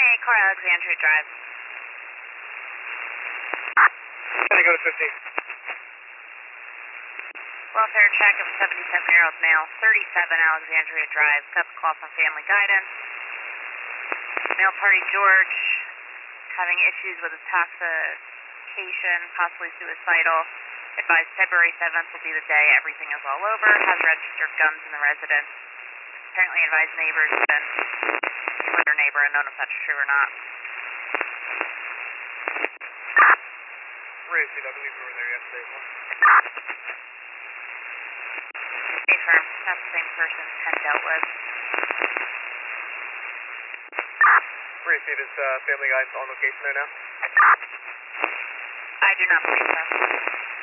28 Car Alexandria Drive. Can I go to 15? Welfare check of a 77-year-old male, 37 Alexandria Drive. Got the call from Family Guidance. Male party George having issues with intoxication, possibly suicidal. Advised February 7th will be the day everything is all over. Has registered guns in the residence. Apparently advised neighbors and another neighbor. I don't know if that's true or not. Raised, I believe we were there yesterday. Confirm. That's the same person Ken dealt with. Raised, is Family Guidance on location there now? I do not believe so.